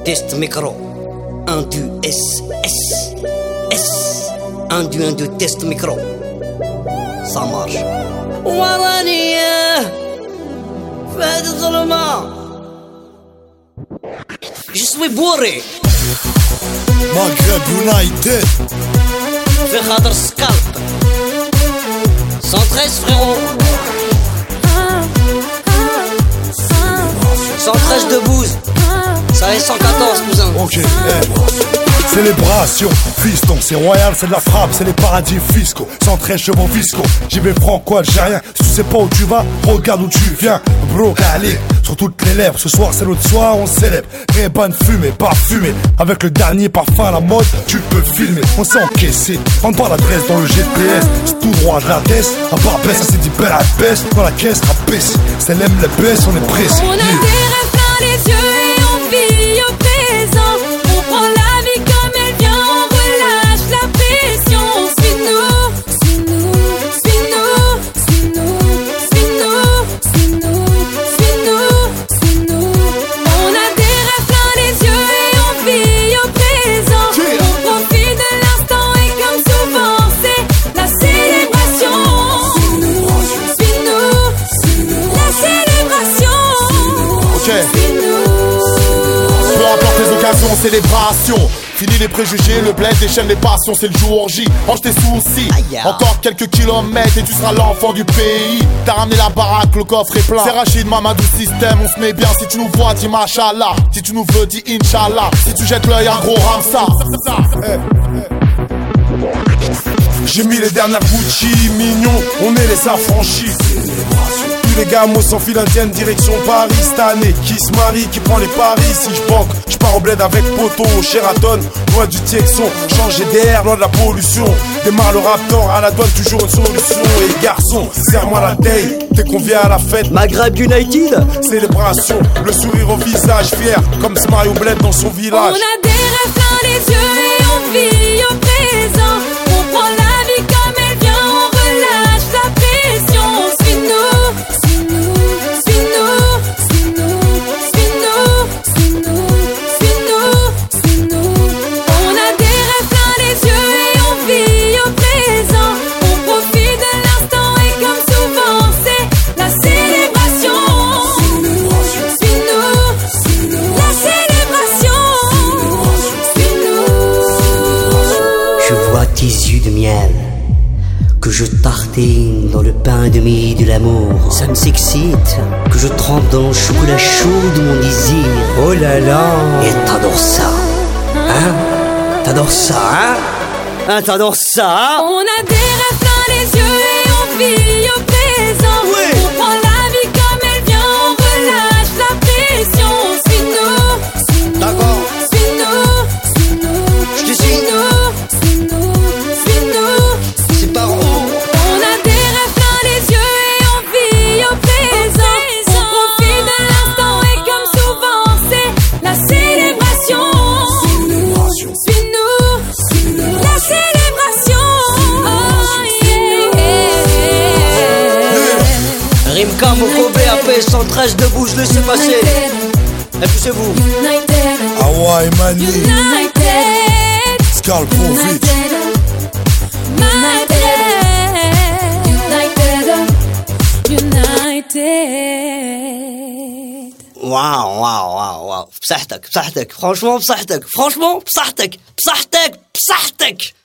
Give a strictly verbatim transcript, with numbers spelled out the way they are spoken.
Test micro. un, deux, S, S, S. un, deux, un, deux, test micro. Ça marche. ورانية في هذه الظلمة. Je suis bourré. Maghreb United. في خاطر سكالب. cent treize frérot. cent treize de bouse. Ça est cent quatorze cousin. Ok, hey. Célébration, fiston, c'est royal, c'est de la frappe, c'est les paradis fiscaux. cent treize chevaux fiscaux, j'y vais franco-algérien. Si tu sais pas où tu vas, regarde où tu viens. Bro, allez, sur toutes les lèvres, ce soir c'est l'autre soir, on célèbre. Rébane fumée, parfumée, avec le dernier parfum à la mode, tu peux filmer. On s'est encaissé, prends pas l'adresse dans le G P S. C'est tout droit de la tête, à part baisse, ça c'est dit belle à baisse. Dans la caisse, à baisse, c'est l'aime les baisse, on est pressé. On a yeah. des rêves plein les yeux et on vit au présent. On prend la vie comme elle vient, on relâche la pression. Suis-nous, suis-nous, suis-nous, suis-nous, suis-nous, suis-nous, suis-nous, suis-nous. On a des rêves plein les yeux et on vit au présent. Yeah. On profite de l'instant et comme souvent c'est la célébration. Suis-nous, suis-nous, la célébration. Ok. Peu importe les occasions, célébration. Fini les préjugés, le bled déchaîne les passions, c'est le jour J. Range tes soucis, encore quelques kilomètres et tu seras l'enfant du pays. T'as ramené la baraque, le coffre est plein. C'est Rachid, Mamadou système, on se met bien. Si tu nous vois, dis machallah. Si tu nous veux, dis Inch'Allah. Si tu jettes l'œil, un gros Ramsa. Hey, hey. J'ai mis les dernières Gucci, mignons, on est les affranchis. Tous les gars, moi sans fil indienne, direction Paris. Cette année, qui se marie, qui prend les paris. Si je banque, je pars au bled avec Poto, au Sheraton, loin du Texon. Changer d'air, loin de la pollution. Démarre le Raptor, à la douane, toujours une solution. Et garçon, serre-moi la taille, t'es convié à la fête. Maghreb United. Célébration, le sourire au visage, fier, comme ce Mario Bled dans son village. On a des rêves plein les yeux et on vit au présent. On prend la vie comme elle vient, on relâche la pression. Suis-nous, suis-nous, suis-nous, suis-nous, suis-nous, suis-nous, suis-nous, suis-nous. On a des rêves plein les yeux et on vit au présent. On profite de l'instant et comme souvent c'est la célébration. Suis-nous, suis-nous, la célébration. Suis-nous. Je vois tes yeux de miel que je tartine dans le pain de mie de l'amour. Ça me s'excite que je trempe dans le chocolat chaud de mon désir. Oh là là. Et t'adores ça, hein? T'adores ça, hein? Hein, t'adores ça, hein? On a des rêves plein les yeux et on vit au présent. Oui. On prend la vie comme elle vient, on relâche la pression. Suis-nous, suis-nous, D'accord. suis-nous, suis-nous, Je te suis. suis-nous, suis-nous, suis-nous. C'est pas rond. On a des rêves plein les yeux et on vit au présent. On profite de l'instant et comme souvent c'est la célébration. Suis-nous, suis-nous, la célébration. Oh yeah. Rimka, Mokobe, A P, cent treize debout, je laisse passer. Et puis c'est vous. United, Hawaii Mani, United, Skalkovic. United, United, United. واو واو واو واو بصحتك بصحتك فرانشمون بصحتك فرانشمون بصحتك بصحتك بصحتك